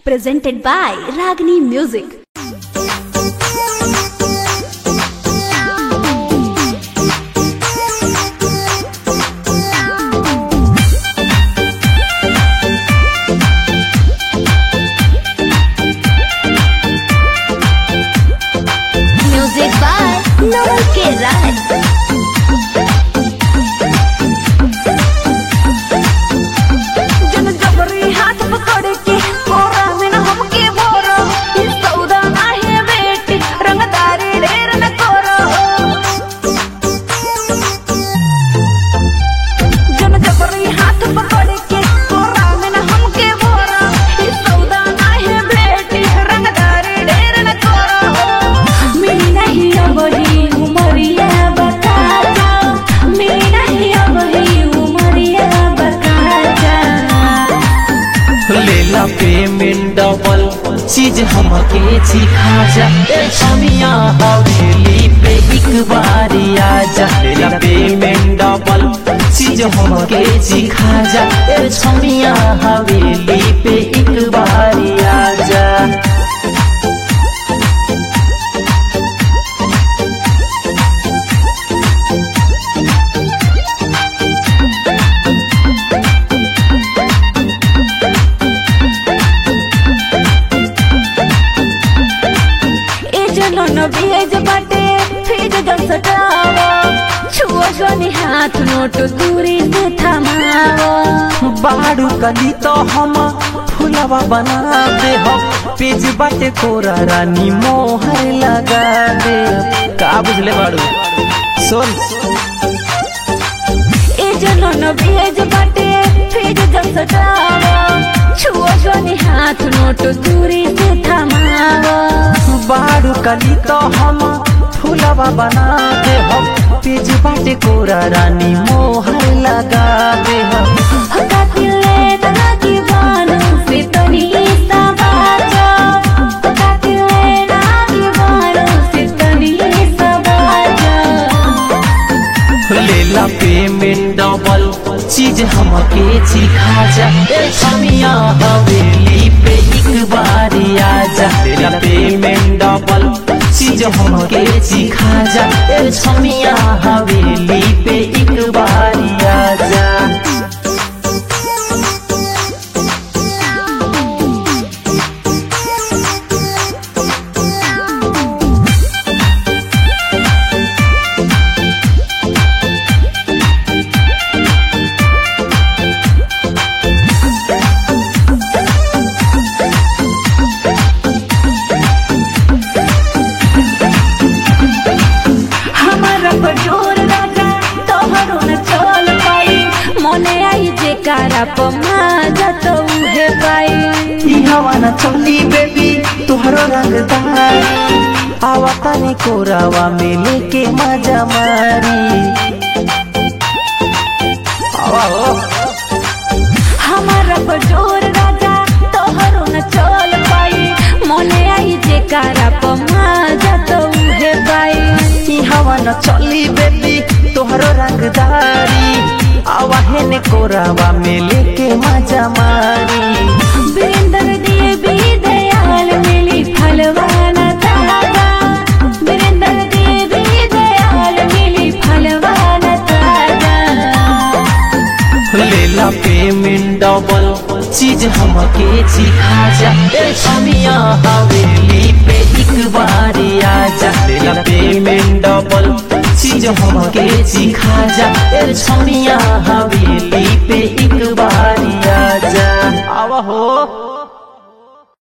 presented by Ragini Music. Music by Noel K. Raj. Payment double चीज हमके सिखा जा छमिया हवेली पे एक बारी आजा। लेला पेमेंट डबल चीज हमके सिखा जा छमिया हवेली पे एक बारी आजा। भेज बाटे फिर जब सटावा छुआ जोनी हाथ नोट दूरी से थमावा। बाड़ू कली तो हम फुलवा बना दे हम पेज बाटे कोरा रानी मोहर लगा दे। का बुझले बाड़ू सुन ए जनो न भेज बाटे फिर जब सटावा छुआ जोनी हाथ नोट दूरी से थमावा। बाड़ू कली तो हम फुलवा बना दे हम पेज बाटे कोरा रानी मोहर लगा दे हम। लेला पेमेंट डबल चीज हमके सिखा जा छमिया हवेली पे एक बारी आजा। लेला पेमेंट डबल चीज हमके सिखा जा छमिया हवेली पे एक बारी आजा। हवाना चली बेबी तुहरो रंगदारी आवता ने कोरावा में लेके मजा मारी। हमारा बजोर राजा तोहरो न चल पाई मोने आई जे कारा पमाजा तो उहे पाई। हवाना चली बेबी तुहरो रंगदारी आवाहे ने कोरावा में लेके मजा मारी। बिरेंदर देवी दयाल मिली फलवाना ताजा। बिरेंदर देवी दयाल मिली फलवाना ताजा। लेला पेमेंट डबल चीज हमके सिखा जा छमिया हवेली पे एक बारी आजा। लेला पेमेंट डबल चीज हमके सिखा जा छमिया हवेली पे एक